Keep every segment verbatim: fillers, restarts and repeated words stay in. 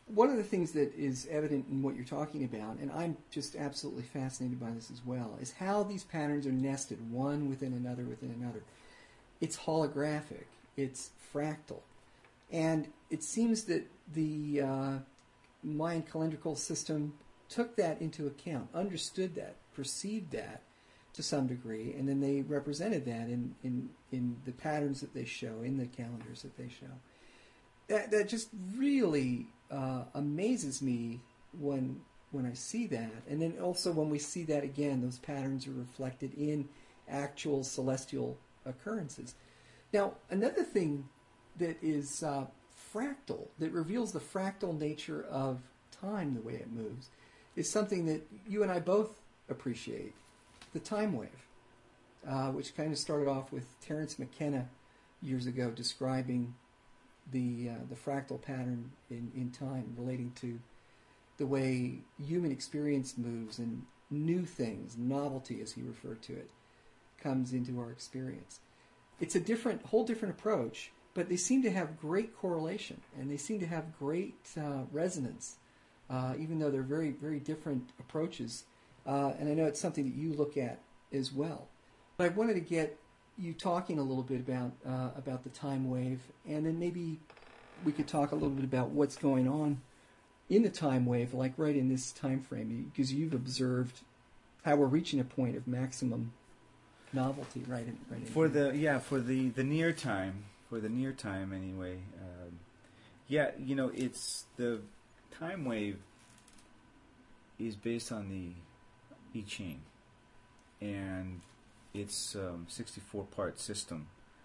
one of the things that is evident in what you're talking about, and I'm just absolutely fascinated by this as well, is how these patterns are nested one within another within another. It's holographic. It's fractal. And it seems that the uh, Mayan calendrical system took that into account, understood that, perceived that to some degree, and then they represented that in, in, in the patterns that they show, in the calendars that they show. That, that just really uh, amazes me when when I see that. And then also when we see that again, those patterns are reflected in actual celestial occurrences. Now, another thing that is uh, fractal, that reveals the fractal nature of time, the way it moves, is something that you and I both appreciate, the time wave, uh, which kind of started off with Terence McKenna years ago describing the uh, the fractal pattern in, in time relating to the way human experience moves and new things, novelty as he referred to it, comes into our experience. It's a different, whole different approach, but they seem to have great correlation and they seem to have great uh, resonance, uh, even though they're very, very different approaches. Uh, and I know it's something that you look at as well. But I wanted to get you talking a little bit about uh, about the time wave, and then maybe we could talk a little bit about what's going on in the time wave, like right in this time frame, because you've observed how we're reaching a point of maximum novelty, right? In, right in for here. the yeah, for the, the near time, for the near time anyway. Um, yeah, you know, it's the time wave is based on the I Ching, and it's um, sixty-four part system,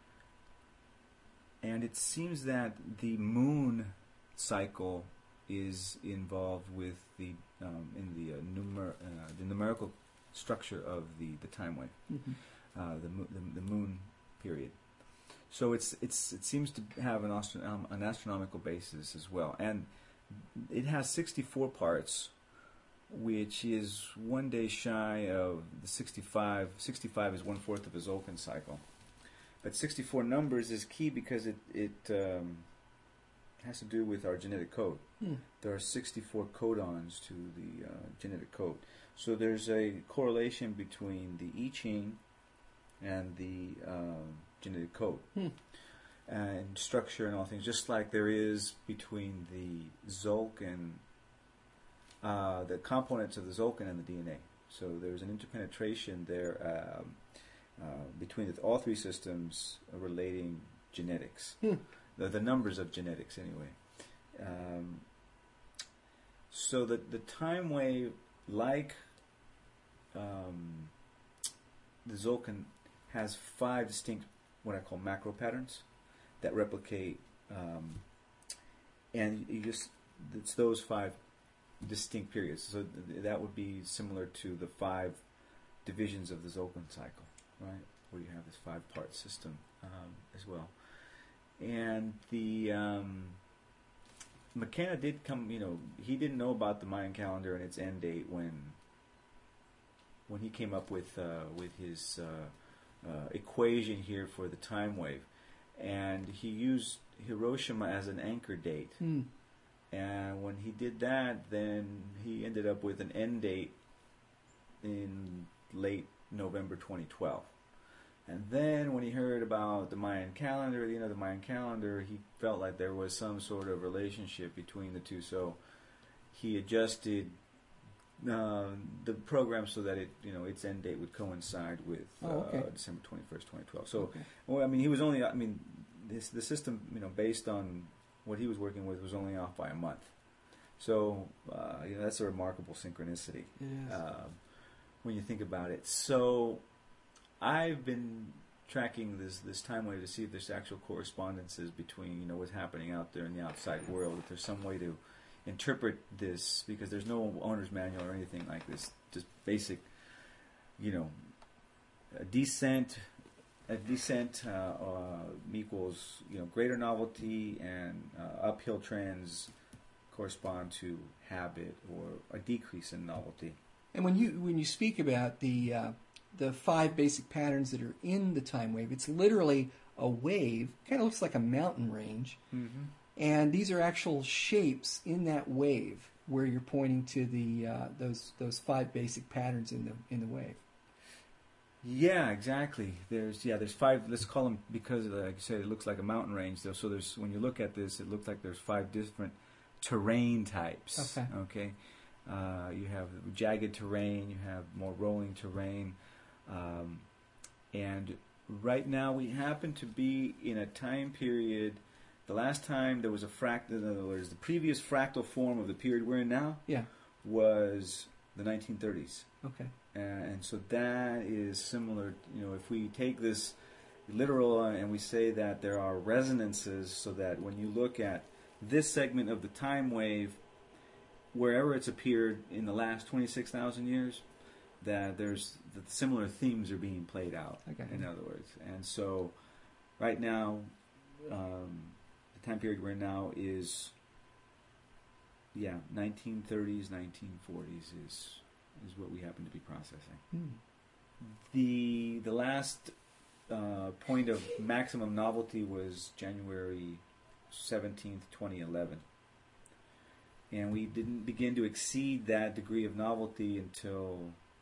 and it seems that the moon cycle is involved with the um, in the uh, numer uh, the numerical structure of the, the time wave, mm-hmm. uh, the, mo- the the moon period. So it's it's it seems to have an astro- um, an astronomical basis as well, and it has sixty-four parts, which is one day shy of the sixty-five. sixty-five is one-fourth of a Tzolk'in cycle. But sixty-four numbers is key because it, it um, has to do with our genetic code. Hmm. There are sixty-four codons to the uh, genetic code. So there's a correlation between the I Ching and the uh, genetic code. Hmm. And structure and all things, just like there is between the Tzolk'in Uh, the components of the Tzolk'in and the D N A. So there's an interpenetration there um, uh, between the, all three systems uh, relating genetics, Hmm. the, the numbers of genetics anyway. Um, so that the time wave, like um, the Tzolk'in, has five distinct, what I call macro patterns that replicate, um, and you just it's those five distinct periods. So th- that would be similar to the five divisions of the Tzolk'in cycle, right? Where you have this five-part system um, as well. And the um, McKenna did come, you know, he didn't know about the Mayan calendar and its end date when when he came up with uh, with his uh, uh, equation here for the time wave, and he used Hiroshima as an anchor date. Hmm. And when he did that, then he ended up with an end date in late November twenty twelve. And then when he heard about the Mayan calendar, you know, the Mayan calendar, he felt like there was some sort of relationship between the two. So he adjusted uh, the program so that it, you know, its end date would coincide with oh, okay. uh, December twenty-first, twenty twelve. So, okay. well, I mean, he was only, I mean, this the system, you know, based on what he was working with was only off by a month. So, uh, you know, that's a remarkable synchronicity. It is. Uh, when you think about it. So, I've been tracking this this time wave to see if there's actual correspondences between, you know, what's happening out there in the outside world. If there's some way to interpret this, because there's no owner's manual or anything like this. Just basic, you know, a descent. A descent uh, uh, equals, you know, greater novelty, and uh, uphill trends correspond to habit or a decrease in novelty. And when you when you speak about the uh, the five basic patterns that are in the time wave, it's literally a wave. Kind of looks like a mountain range, Mm-hmm. And these are actual shapes in that wave where you're pointing to the uh, those those five basic patterns in the in the wave. Yeah, exactly. There's yeah, there's five. Let's call them because, uh, like you said, it looks like a mountain range. Though, so there's when you look at this, it looks like there's five different terrain types. Okay. Okay. Uh, you have jagged terrain. You have more rolling terrain, um, and right now we happen to be in a time period. The last time there was a fractal, in other words, the previous fractal form of the period we're in now Yeah. was the nineteen thirties. Okay. Uh, and so that is similar, you know, if we take this literal uh, and we say that there are resonances, so that when you look at this segment of the time wave, wherever it's appeared in the last twenty-six thousand years, that there's that similar themes are being played out, Okay. in other words. And so right now, um, the time period we're in now is, yeah, nineteen thirties, nineteen forties is... is what we happen to be processing. Hmm. The the last uh, point of maximum novelty was January seventeenth, twenty eleven. And we didn't begin to exceed that degree of novelty until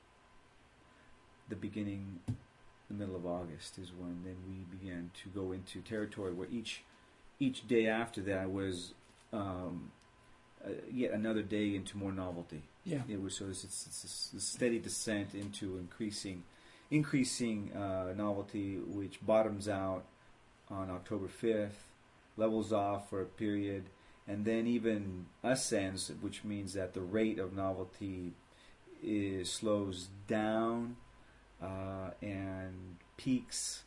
the beginning, the middle of August is when then we began to go into territory where each each day after that was um, uh, yet another day into more novelty. Yeah. It was so it's, it's, it's a steady descent into increasing, increasing uh, novelty, which bottoms out on October fifth, levels off for a period, and then even ascends, which means that the rate of novelty is slows down uh, and peaks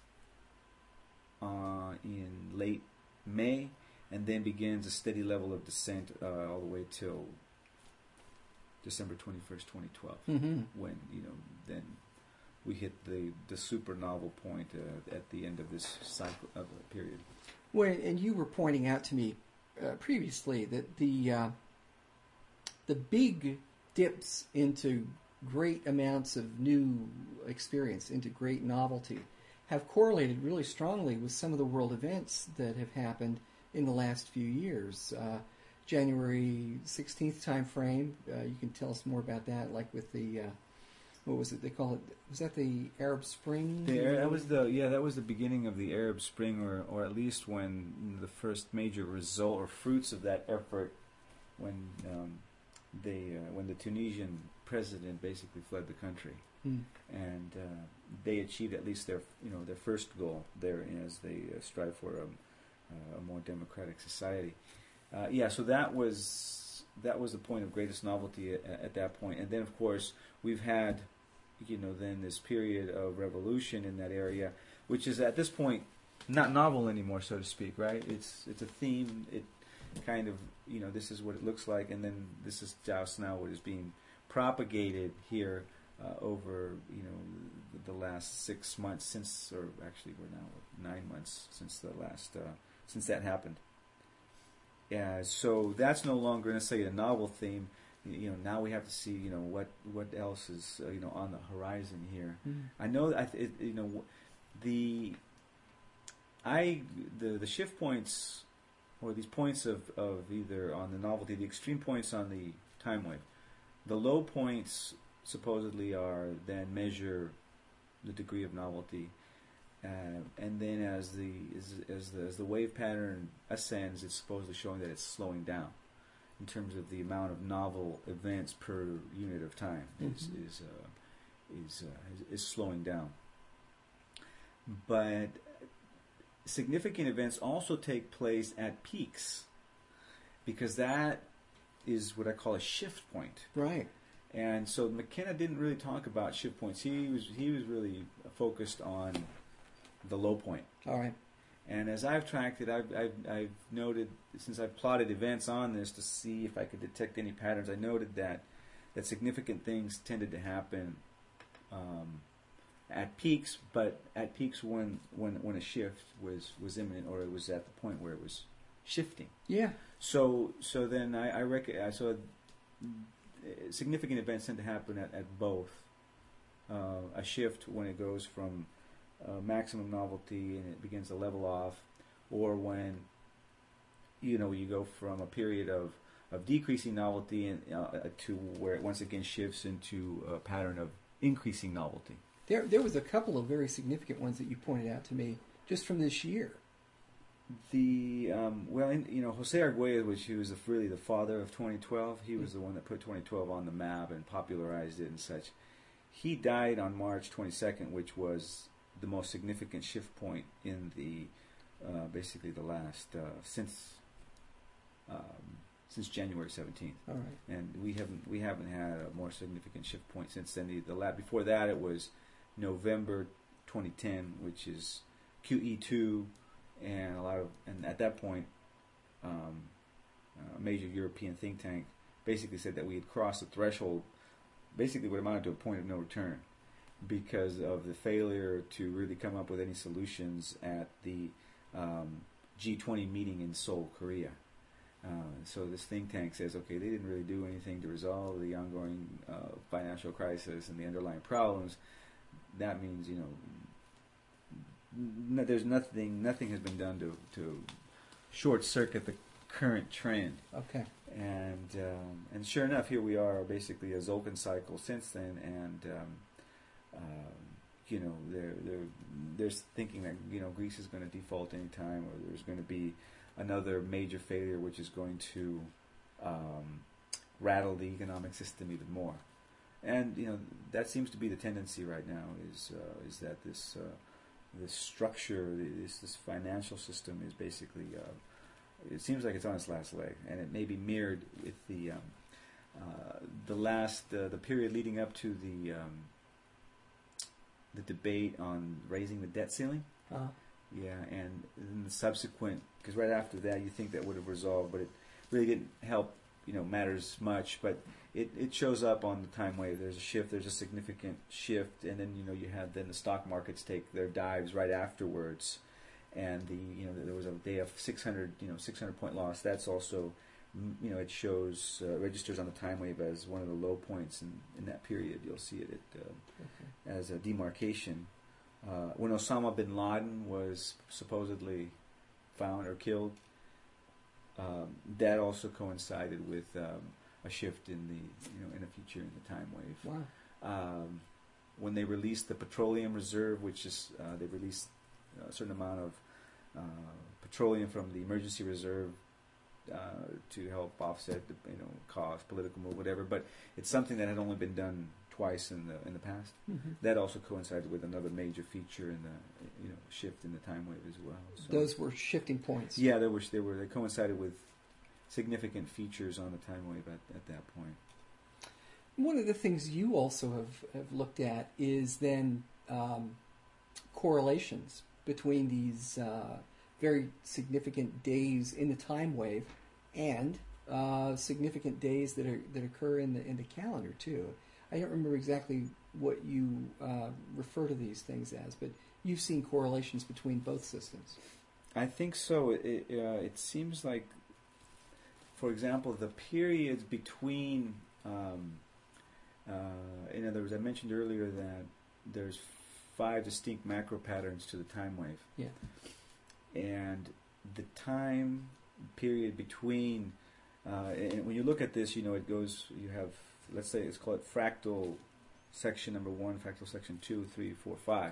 uh, in late May, and then begins a steady level of descent uh, all the way till December twenty-first, twenty twelve, Mm-hmm. when, you know, then we hit the, the super novel point uh, at the end of this cycle of a period. Well, and you were pointing out to me uh, previously that the uh, the big dips into great amounts of new experience, into great novelty, have correlated really strongly with some of the world events that have happened in the last few years. Uh, January sixteenth time frame, uh, you can tell us more about that, like with the, uh, what was it they call it? Was that the Arab Spring? The, that was the yeah that was the beginning of the Arab Spring, or or at least when the first major result or fruits of that effort, when um, they uh, when the Tunisian president basically fled the country, Hmm. and uh, they achieved at least their you know their first goal there as they uh, strive for a, a more democratic society. Uh, yeah, so that was that was the point of greatest novelty at, at that point, and then of course we've had, you know, then this period of revolution in that area, which is at this point not novel anymore, so to speak, right? It's it's a theme. It kind of, you know, this is what it looks like, and then this is just now what is being propagated here uh, over, you know, the, the last six months since, or actually we're now nine months since the last uh, since that happened. Yeah, so that's no longer necessarily a novel theme. You know, now we have to see, you know, what what else is uh, you know on the horizon here. Mm. I know that I th- it, you know the I the the shift points, or these points of, of either on the novelty, the extreme points on the time wave. The low points supposedly are then measure the degree of novelty. Uh, and then as the as, as the as the wave pattern ascends, it's supposedly showing that it's slowing down in terms of the amount of novel events per unit of time is Mhm. is uh, is, uh, is is slowing down. But significant events also take place at peaks, because that is what I call a shift point. Right. And so McKenna didn't really talk about shift points. He was he was really focused on the low point. All right. And as I've tracked it, I've, I've, I've noted, since I've plotted events on this to see if I could detect any patterns, I noted that, that significant things tended to happen um, at peaks, but at peaks when, when, when a shift was, was imminent, or it was at the point where it was shifting. Yeah. So so then I, I reckon, I saw significant events tend to happen at, at both. Uh, a shift when it goes from Uh, maximum novelty and it begins to level off, or when you know, you go from a period of, of decreasing novelty and, uh, to where it once again shifts into a pattern of increasing novelty. There, there was a couple of very significant ones that you pointed out to me just from this year. The um, well, in, you know, Jose Arguelles, which he was the, really the father of twenty twelve. He was the one that put twenty twelve on the map and popularized it and such. He died on March twenty-second, which was the most significant shift point in the uh, basically the last uh, since um, since January seventeenth. All right. And we haven't we haven't had a more significant shift point since then. The, the lab before that it was November twenty ten, which is Q E two. And a lot of, and at that point, um, a major European think tank basically said that we had crossed the threshold, basically what amounted to a point of no return, because of the failure to really come up with any solutions at the um, G twenty meeting in Seoul, Korea. Uh, so this think tank says, okay, they didn't really do anything to resolve the ongoing uh, financial crisis and the underlying problems. That means, you know, No, there's nothing. Nothing has been done to to short circuit the current trend. Okay. And um, and sure enough, here we are, basically a Zolkin cycle since then, and um, um, you know they're they're they're thinking that you know Greece is going to default any time, or there's going to be another major failure, which is going to um, rattle the economic system even more. And you know that seems to be the tendency right now. Is uh, is that this. Uh, This structure, this this financial system is basically, uh, it seems like it's on its last leg, and it may be mirrored with the um, uh, the last uh, the period leading up to the um, the debate on raising the debt ceiling. Uh-huh. Yeah, and then the subsequent, because right after that you think that would have resolved, but it really didn't help, you know, matters much. But it, it shows up on the time wave. There's a shift. There's a significant shift, and then you know you have then the stock markets take their dives right afterwards, and the you know there was a day of six hundred you know six hundred point loss. That's also you know it shows uh, registers on the time wave as one of the low points in, in that period. You'll see it at, uh, okay. as a demarcation. Uh, when Osama bin Laden was supposedly found or killed, um, that also coincided with um, a shift in the you know in the future in the time wave. Wow. Um, when they released the petroleum reserve, which is uh, they released a certain amount of uh, petroleum from the emergency reserve uh, to help offset the you know cost, political move, whatever. But it's something that had only been done twice in the in the past. Mm-hmm. That also coincided with another major feature in the you know shift in the time wave as well. So, those were shifting points. Yeah, they were. They were. They coincided with significant features on the time wave at, at that point. One of the things you also have, have looked at is then um, correlations between these uh, very significant days in the time wave and uh, significant days that are that occur in the in the calendar too. I don't remember exactly what you uh, refer to these things as, but you've seen correlations between both systems. I think so. It uh, it seems like, for example, the periods between, um, uh, in other words, I mentioned earlier that there's five distinct macro patterns to the time wave. Yeah. And the time period between, uh, and when you look at this, you know, it goes, you have, let's say, it's called fractal section number one, fractal section two, three, four, five.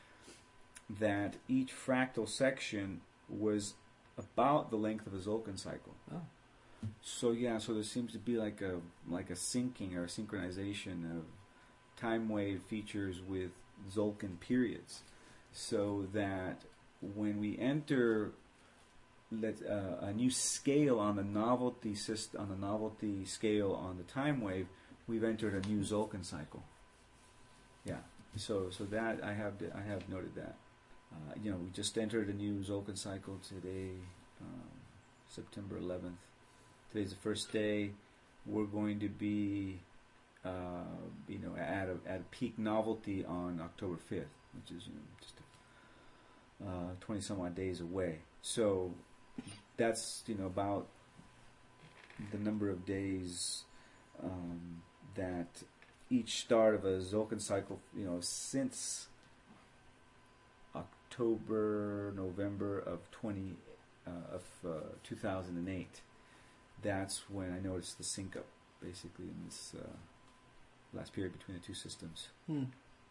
That each fractal section was about the length of a Zolkin cycle. Oh. So yeah, so there seems to be like a like a syncing or a synchronization of time wave features with Zolkin periods, so that when we enter let uh, a new scale on the novelty syst- on the novelty scale on the time wave, we've entered a new Zolkin cycle. Yeah, so so that I have I have noted that. Uh, you know, we just entered a new Zolkin cycle today, um, September eleventh. Today's the first day. We're going to be, uh, you know, at a, at a peak novelty on October fifth, which is you know, just uh, twenty some odd days away. So that's you know about the number of days um, that each start of a Zolkin cycle, you know, since October, November of twenty uh, of uh, two thousand eight. That's when I noticed the sync up, basically, in this uh, last period between the two systems. Hmm.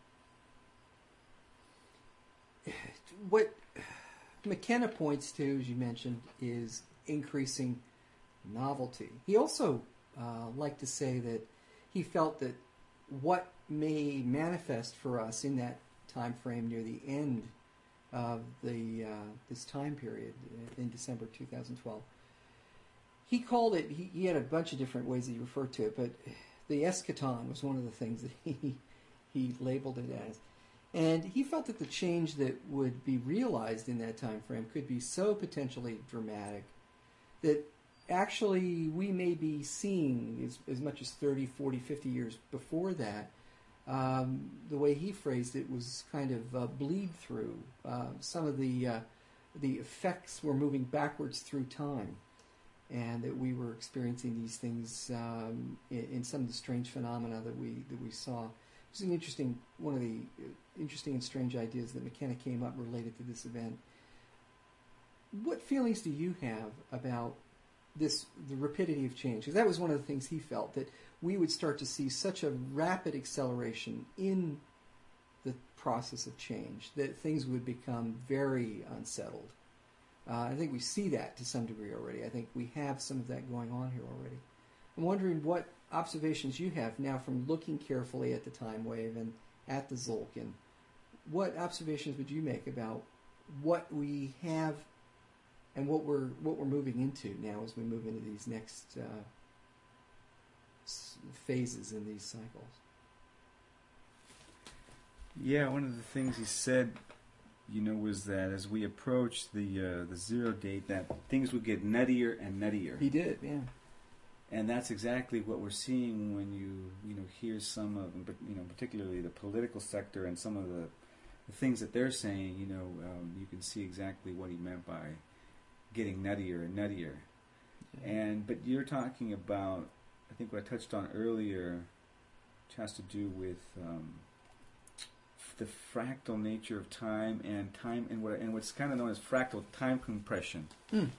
What McKenna points to, as you mentioned, is increasing novelty. He also uh, liked to say that he felt that what may manifest for us in that time frame near the end of the uh, this time period in December two thousand twelve, he called it, he, he had a bunch of different ways that he referred to it, but the eschaton was one of the things that he, he labeled it as. And he felt that the change that would be realized in that time frame could be so potentially dramatic that actually we may be seeing as, as much as thirty, forty, fifty years before that. Um, the way he phrased it was kind of uh, bleed through. Uh, some of the uh, the effects were moving backwards through time, and that we were experiencing these things um, in, in some of the strange phenomena that we that we saw. It was an interesting one of the interesting and strange ideas that McKenna came up related to this event. What feelings do you have about this, the rapidity of change? Because that was one of the things he felt, that we would start to see such a rapid acceleration in the process of change that things would become very unsettled. Uh, I think we see that to some degree already. I think we have some of that going on here already. I'm wondering what observations you have now from looking carefully at the time wave and at the Tzolk'in. What observations would you make about what we have and what we're what we're moving into now as we move into these next uh, s- phases in these cycles? Yeah, one of the things he said, you know, was that as we approach the uh, the zero date, that things would get nuttier and nuttier. He did, yeah. And that's exactly what we're seeing when you you know hear some of, but you know, particularly the political sector and some of the, the things that they're saying. You know, um, you can see exactly what he meant by getting nuttier and nuttier. Yeah. And but you're talking about, I think what I touched on earlier, which has to do with um, the fractal nature of time and time and what and what's kind of known as fractal time compression. Mm.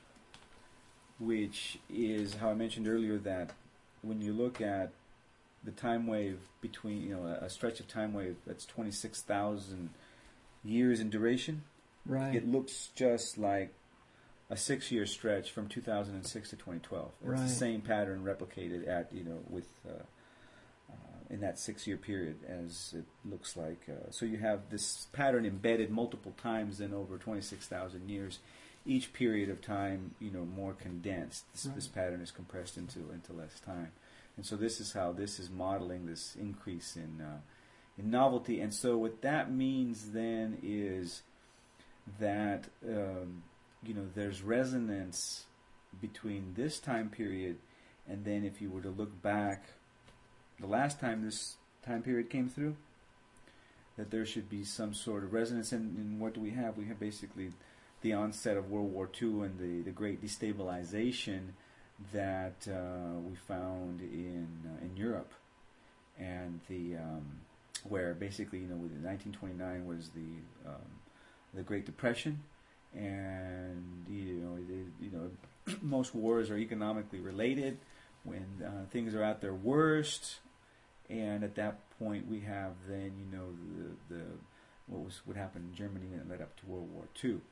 Which is how I mentioned earlier that when you look at the time wave between, you know, a, a stretch of time wave that's twenty-six thousand years in duration, right? It looks just like a six-year stretch from two thousand six to twenty twelve. It's right. the same pattern replicated at, you know, with uh, uh, in that six-year period as it looks like. Uh, so you have this pattern embedded multiple times in over twenty-six thousand years. Each period of time, you know, more condensed. This, right. this pattern is compressed into into less time, and so this is how this is modeling this increase in uh, in novelty. And so what that means then is that um, you know there's resonance between this time period, and then if you were to look back, the last time this time period came through, that there should be some sort of resonance. And, and what do we have? We have basically the onset of World War Two and the, the great destabilization that uh, we found in uh, in Europe, and the um, where basically, you know, with nineteen twenty-nine was the um, the Great Depression, and you know the, you know most wars are economically related when uh, things are at their worst, and at that point we have then you know the the what was what happened in Germany and led up to World War Two.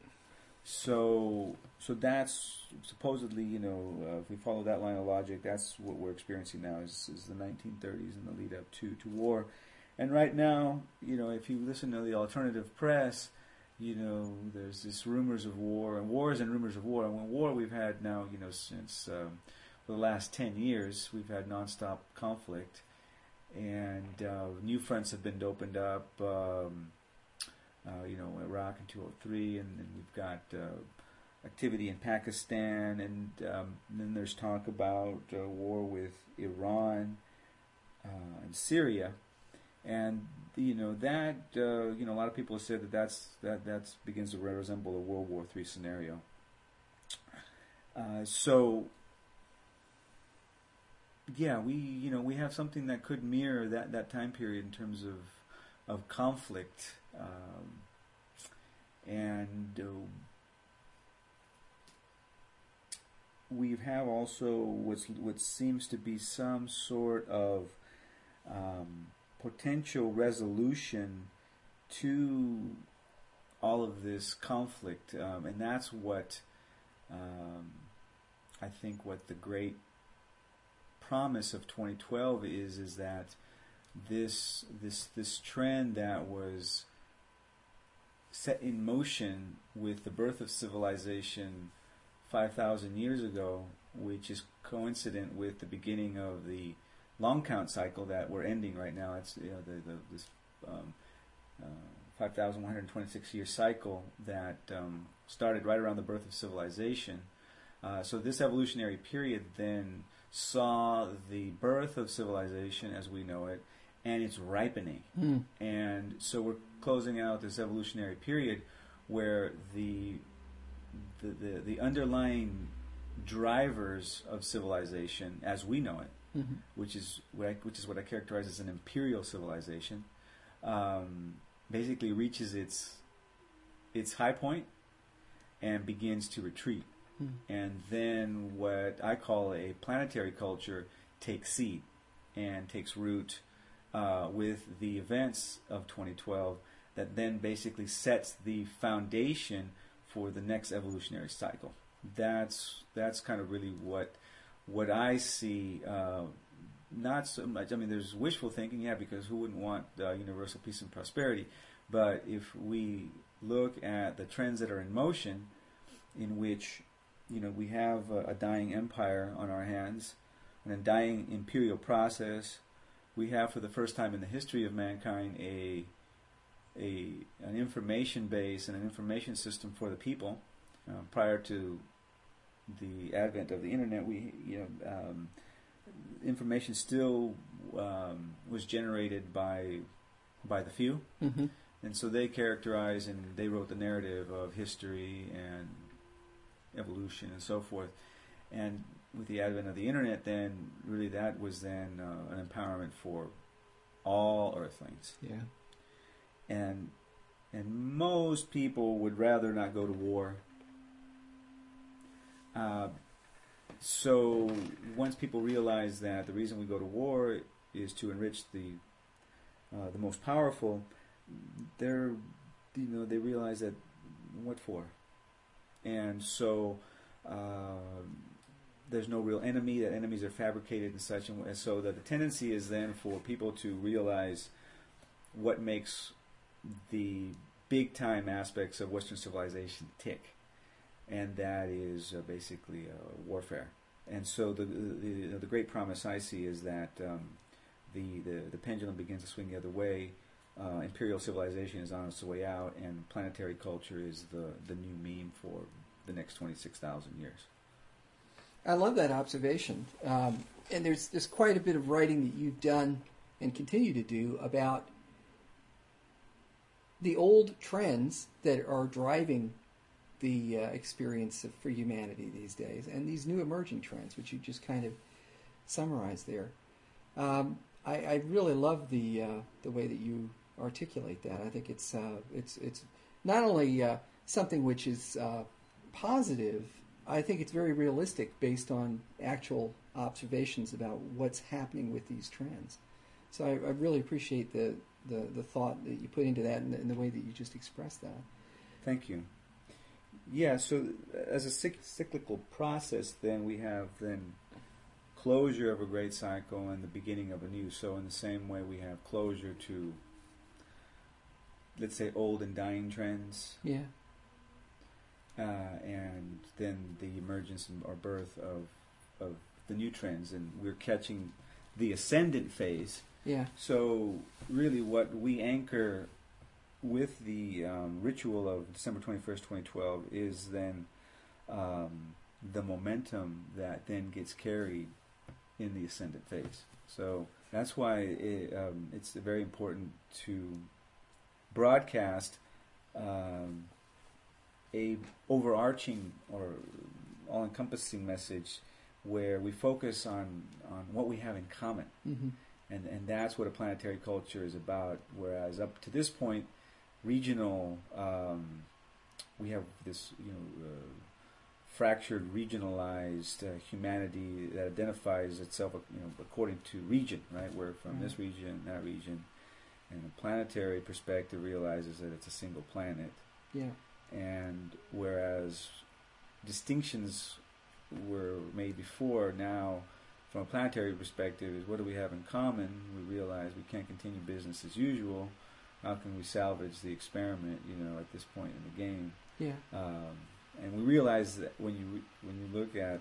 So, so that's supposedly, you know, uh, if we follow that line of logic, that's what we're experiencing now is, is the nineteen thirties and the lead up to, to war. And right now, you know, if you listen to the alternative press, you know, there's this rumors of war and wars and rumors of war. And when war we've had now, you know, since um, for the last ten years, we've had nonstop conflict, and uh, new fronts have been opened up. Um, Uh, you know, Iraq in two thousand three, and then we've got uh, activity in Pakistan, and, um, and then there's talk about uh, war with Iran uh, and Syria, and you know that uh, you know a lot of people have said that that's that that's begins to resemble a World War Three scenario. Uh, so yeah, we you know we have something that could mirror that, that time period in terms of of conflict. Um, and uh, we have also what's, what seems to be some sort of um, potential resolution to all of this conflict, um, and that's what um, I think what the great promise of twenty twelve is is that this this this trend that was set in motion with the birth of civilization five thousand years ago, which is coincident with the beginning of the long count cycle that we're ending right now. It's you know the, the this um, uh, five thousand one hundred twenty-six year cycle that um, started right around the birth of civilization. Uh, so this evolutionary period then saw the birth of civilization as we know it, and it's ripening. Mm. And so we're closing out this evolutionary period where the the, the, the underlying drivers of civilization as we know it, mm-hmm. which is what I, which is what I characterize as an imperial civilization, um, basically reaches its its high point and begins to retreat. Mm. And then what I call a planetary culture takes seed and takes root uh, with the events of twenty twelve that then basically sets the foundation for the next evolutionary cycle. That's that's kind of really what what I see. Uh, not so much. I mean, there's wishful thinking, yeah, because who wouldn't want uh, universal peace and prosperity? But if we look at the trends that are in motion, in which you know we have a, a dying empire on our hands, and a dying imperial process, we have for the first time in the history of mankind a a an information base and an information system for the people. Uh, prior to the advent of the internet, we you know um, information still um, was generated by by the few, mm-hmm. and so they characterize and they wrote the narrative of history and evolution and so forth. And with the advent of the internet, then really that was then uh, an empowerment for all Earthlings. Yeah. And and most people would rather not go to war. Uh, so once people realize that the reason we go to war is to enrich the uh, the most powerful, they're you know they realize that what for, and so uh, there's no real enemy. That enemies are fabricated and such, and so that the tendency is then for people to realize what makes the big time aspects of Western civilization tick, and that is uh, basically uh, warfare. And so the, the the great promise I see is that um, the, the the pendulum begins to swing the other way. Uh, imperial civilization is on its way out, and planetary culture is the the new meme for the next twenty-six thousand years. I love that observation, um, and there's there's quite a bit of writing that you've done and continue to do about the old trends that are driving the uh, experience of, for humanity these days, and these new emerging trends, which you just kind of summarized there. Um, I, I really love the uh, the way that you articulate that. I think it's uh, it's it's not only uh, something which is uh, positive. I think it's very realistic based on actual observations about what's happening with these trends. So I, I really appreciate the, the, the thought that you put into that and the, and the way that you just expressed that. Thank you. Yeah, so as a cyc- cyclical process, then we have then closure of a great cycle and the beginning of a new. So in the same way we have closure to, let's say, old and dying trends. Yeah. Uh, and then the emergence or birth of of the new trends, and we're catching the ascendant phase. Yeah. So really, what we anchor with the um, ritual of December twenty-first, twenty twelve, is then um, the momentum that then gets carried in the ascendant phase. So that's why it, um, it's very important to broadcast Um, a overarching or all-encompassing message where we focus on, on what we have in common. Mm-hmm. And and that's what a planetary culture is about, whereas up to this point, regional, um, we have this you know uh, fractured, regionalized uh, humanity that identifies itself, you know, according to region, right? We're from mm-hmm. this region, that region, and a planetary perspective realizes that it's a single planet. Yeah. And whereas distinctions were made before, now from a planetary perspective is what do we have in common? We realize we can't continue business as usual. How can we salvage the experiment, you know, at this point in the game? Yeah. Um, and we realize that when you when you look at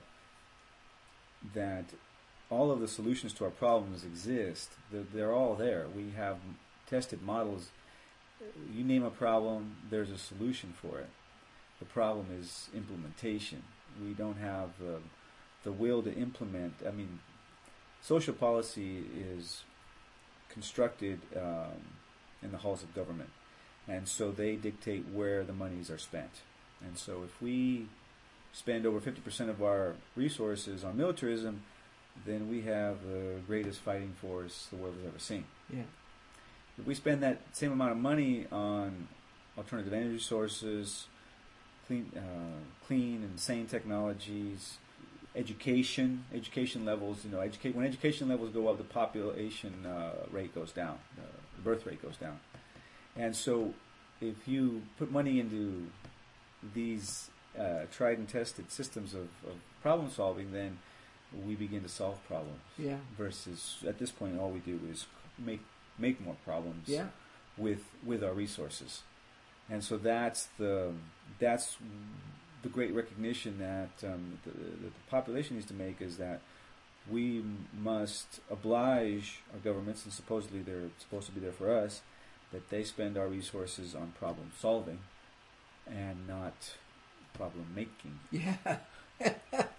that, all of the solutions to our problems exist. They're, they're all there. We have tested models. You name a problem, there's a solution for it. The problem is implementation. We don't have the the will to implement. I mean, social policy is constructed um, in the halls of government, and so they dictate where the monies are spent. And so if we spend over fifty percent of our resources on militarism, then we have the greatest fighting force the world has ever seen. Yeah. If we spend that same amount of money on alternative energy sources, clean, uh, clean and sane technologies, education, education levels, you know, educate, when education levels go up, the population uh, rate goes down, uh, the birth rate goes down. And so if you put money into these uh, tried and tested systems of, of problem solving, then we begin to solve problems. Yeah. Versus at this point, all we do is make make more problems. Yeah. with with our resources. And so that's the that's the great recognition that um, the, that the population needs to make, is that we must oblige our governments, and supposedly they're supposed to be there for us, that they spend our resources on problem solving and not problem making. Yeah.